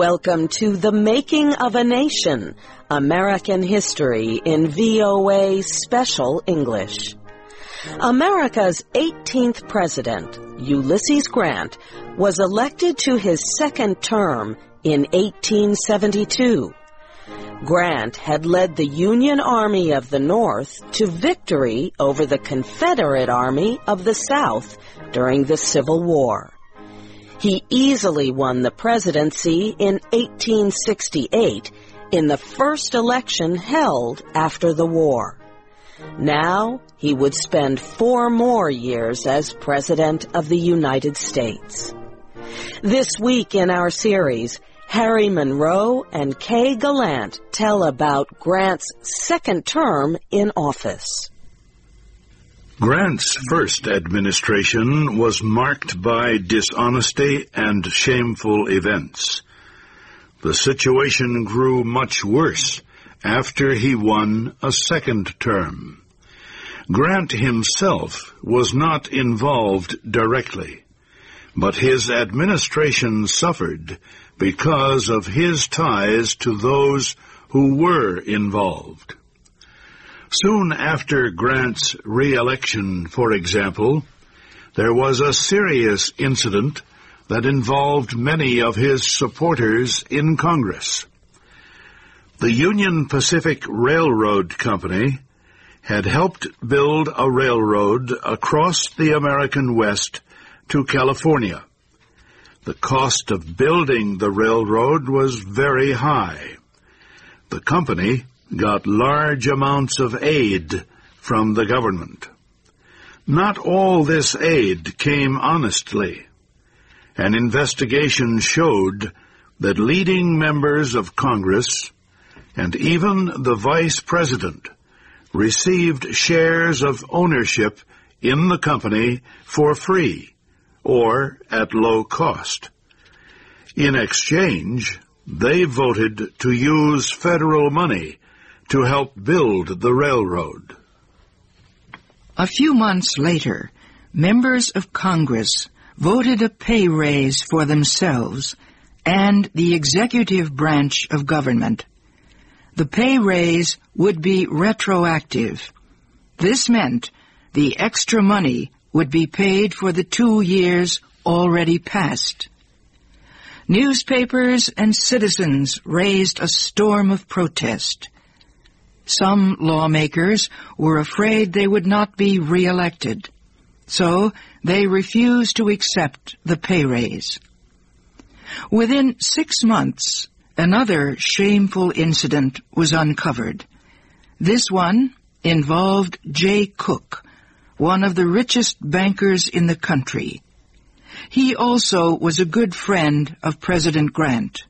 Welcome to The Making of a Nation, American History in VOA Special English. America's 18th president, Ulysses Grant, was elected to his second term in 1872. Grant had led the Union Army of the North to victory over the Confederate Army of the South during the Civil War. He easily won the presidency in 1868 in the first election held after the war. Now he would spend 4 more years as President of the United States. This week in our series, Harry Monroe and Kay Gallant tell about Grant's second term in office. Grant's first administration was marked by dishonesty and shameful events. The situation grew much worse after he won a second term. Grant himself was not involved directly, but his administration suffered because of his ties to those who were involved. Soon after Grant's re-election, for example, there was a serious incident that involved many of his supporters in Congress. The Union Pacific Railroad Company had helped build a railroad across the American West to California. The cost of building the railroad was very high. The company got large amounts of aid from the government. Not all this aid came honestly. An investigation showed that leading members of Congress and even the Vice President received shares of ownership in the company for free or at low cost. In exchange, they voted to use federal money to help build the railroad. A few months later, members of Congress voted a pay raise for themselves and the executive branch of government. The pay raise would be retroactive. This meant the extra money would be paid for the 2 years already passed. Newspapers and citizens raised a storm of protest. Some lawmakers were afraid they would not be re-elected, so they refused to accept the pay raise. Within 6 months, another shameful incident was uncovered. This one involved Jay Cooke, one of the richest bankers in the country. He also was a good friend of President Grant.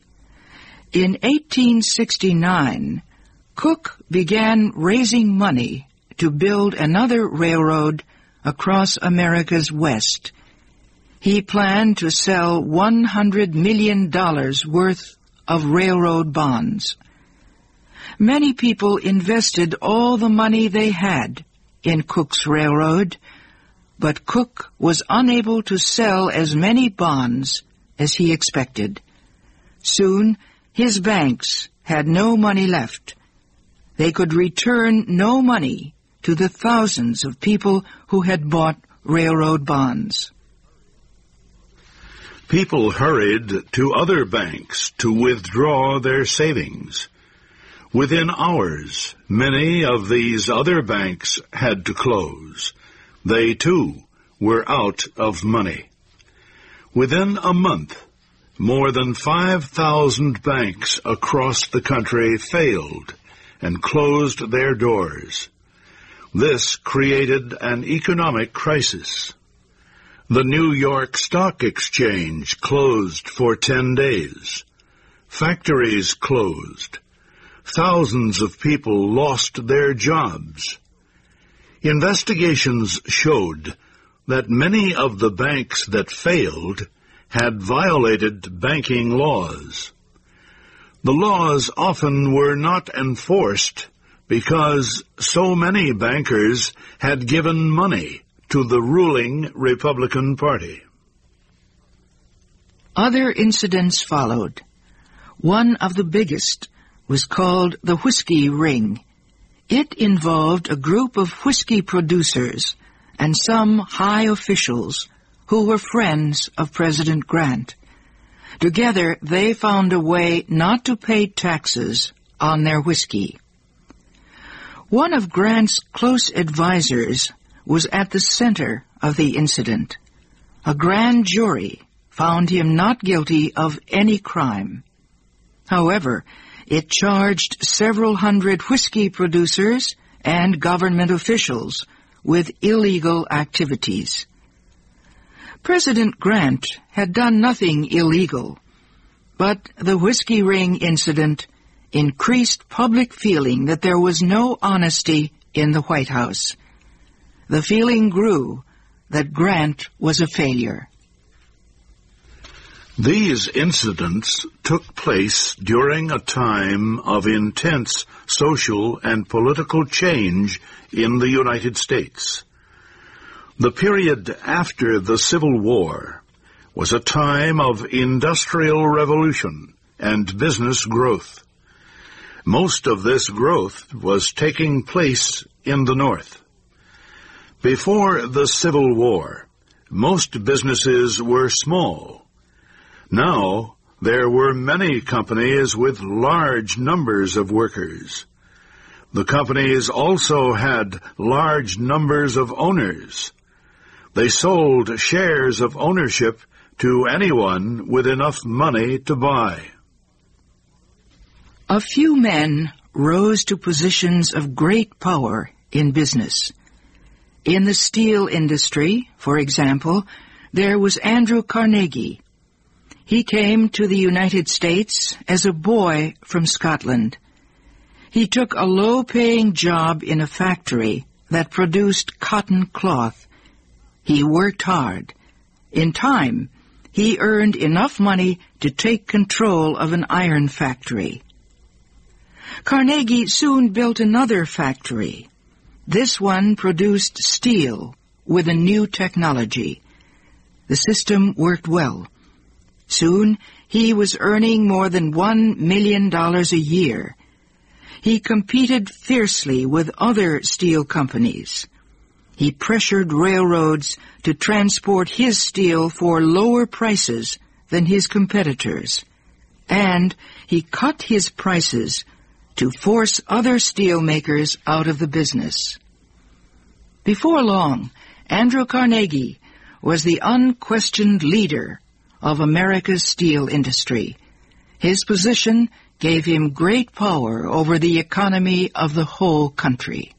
In 1869, Cooke began raising money to build another railroad across America's West. He planned to sell $100 million worth of railroad bonds. Many people invested all the money they had in Cooke's railroad, but Cooke was unable to sell as many bonds as he expected. Soon, his banks had no money left. They could return no money to the thousands of people who had bought railroad bonds. People hurried to other banks to withdraw their savings. Within hours, many of these other banks had to close. They, too, were out of money. Within a month, more than 5,000 banks across the country failed and closed their doors. This created an economic crisis. The New York Stock Exchange closed for 10 days. Factories closed. Thousands of people lost their jobs. Investigations showed that many of the banks that failed had violated banking laws. The laws often were not enforced because so many bankers had given money to the ruling Republican Party. Other incidents followed. One of the biggest was called the Whiskey Ring. It involved a group of whiskey producers and some high officials who were friends of President Grant. Together, they found a way not to pay taxes on their whiskey. One of Grant's close advisers was at the center of the incident. A grand jury found him not guilty of any crime. However, it charged several hundred whiskey producers and government officials with illegal activities. President Grant had done nothing illegal, but the Whiskey Ring incident increased public feeling that there was no honesty in the White House. The feeling grew that Grant was a failure. These incidents took place during a time of intense social and political change in the United States. The period after the Civil War was a time of industrial revolution and business growth. Most of this growth was taking place in the North. Before the Civil War, most businesses were small. Now, there were many companies with large numbers of workers. The companies also had large numbers of owners. They sold shares of ownership to anyone with enough money to buy. A few men rose to positions of great power in business. In the steel industry, for example, there was Andrew Carnegie. He came to the United States as a boy from Scotland. He took a low-paying job in a factory that produced cotton cloth. He worked hard. In time, he earned enough money to take control of an iron factory. Carnegie soon built another factory. This one produced steel with a new technology. The system worked well. Soon, he was earning more than $1 million a year. He competed fiercely with other steel companies. He pressured railroads to transport his steel for lower prices than his competitors. And he cut his prices to force other steel makers out of the business. Before long, Andrew Carnegie was the unquestioned leader of America's steel industry. His position gave him great power over the economy of the whole country.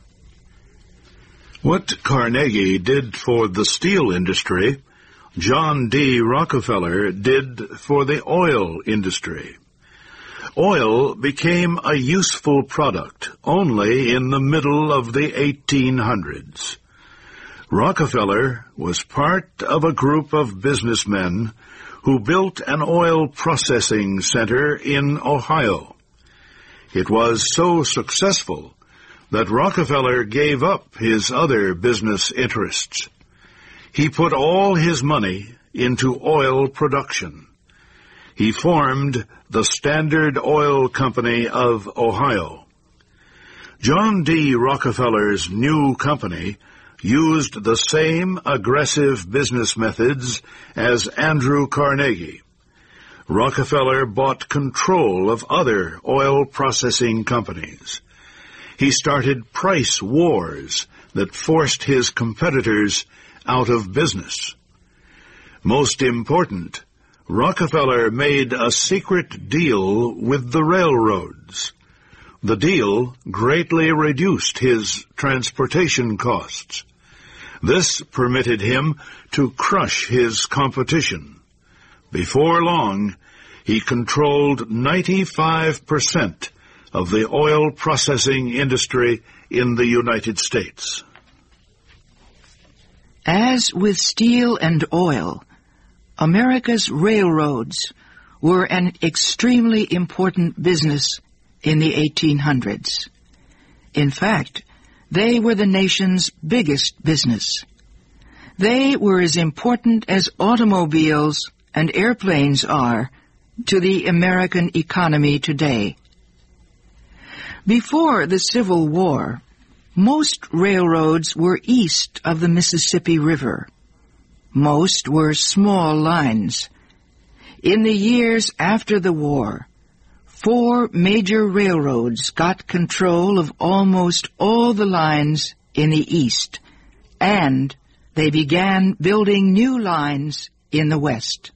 What Carnegie did for the steel industry, John D. Rockefeller did for the oil industry. Oil became a useful product only in the middle of the 1800s. Rockefeller was part of a group of businessmen who built an oil processing center in Ohio. It was so successful that Rockefeller gave up his other business interests. He put all his money into oil production. He formed the Standard Oil Company of Ohio. John D. Rockefeller's new company used the same aggressive business methods as Andrew Carnegie. Rockefeller bought control of other oil processing companies. He started price wars that forced his competitors out of business. Most important, Rockefeller made a secret deal with the railroads. The deal greatly reduced his transportation costs. This permitted him to crush his competition. Before long, he controlled 95% of the oil processing industry in the United States. As with steel and oil, America's railroads were an extremely important business in the 1800s. In fact, they were the nation's biggest business. They were as important as automobiles and airplanes are to the American economy today. Before the Civil War, most railroads were east of the Mississippi River. Most were small lines. In the years after the war, 4 major railroads got control of almost all the lines in the east, and they began building new lines in the west.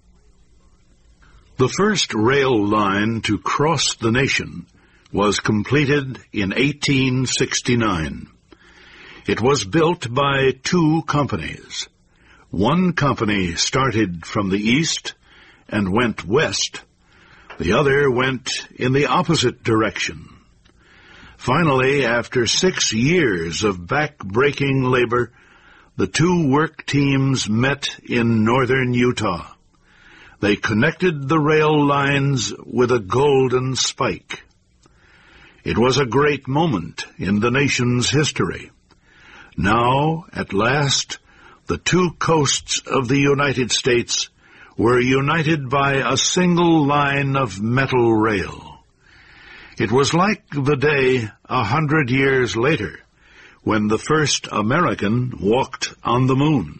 The first rail line to cross the nation was completed in 1869. It was built by 2 companies. One company started from the east and went west. The other went in the opposite direction. Finally, after 6 years of back-breaking labor, the 2 work teams met in northern Utah. They connected the rail lines with a golden spike. It was a great moment in the nation's history. Now, at last, the 2 coasts of the United States were united by a single line of metal rail. It was like the day 100 years later when the first American walked on the moon.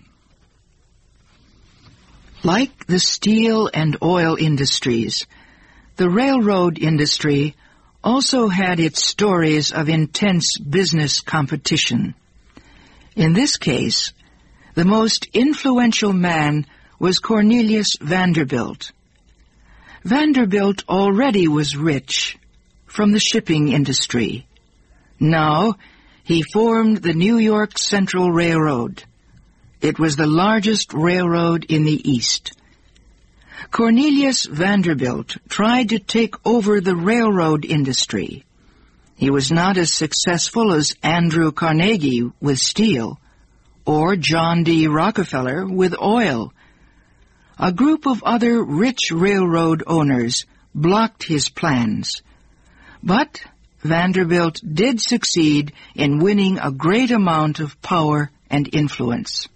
Like the steel and oil industries, the railroad industry also had its stories of intense business competition. In this case, the most influential man was Cornelius Vanderbilt. Vanderbilt already was rich from the shipping industry. Now, he formed the New York Central Railroad. It was the largest railroad in the East. Cornelius Vanderbilt tried to take over the railroad industry. He was not as successful as Andrew Carnegie with steel, or John D. Rockefeller with oil. A group of other rich railroad owners blocked his plans. But Vanderbilt did succeed in winning a great amount of power and influence.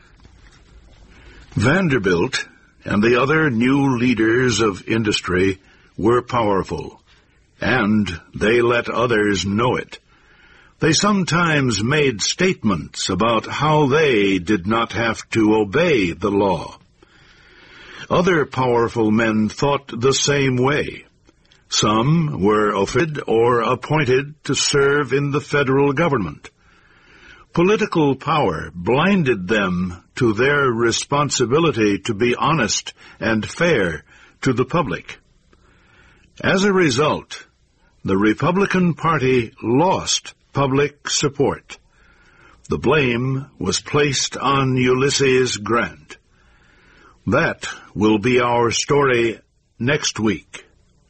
Vanderbilt and the other new leaders of industry were powerful, and they let others know it. They sometimes made statements about how they did not have to obey the law. Other powerful men thought the same way. Some were offered or appointed to serve in the federal government. Political power blinded them to their responsibility to be honest and fair to the public. As a result, the Republican Party lost public support. The blame was placed on Ulysses Grant. That will be our story next week.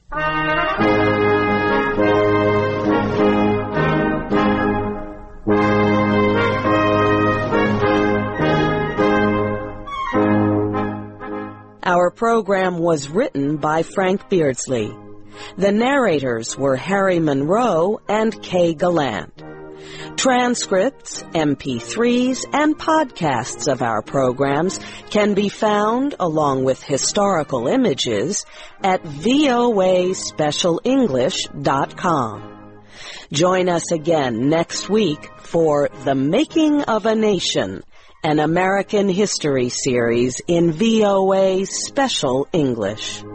Our program was written by Frank Beardsley. The narrators were Harry Monroe and Kay Gallant. Transcripts, MP3s, and podcasts of our programs can be found, along with historical images, at voaspecialenglish.com. Join us again next week for The Making of a Nation, an American history series in VOA Special English.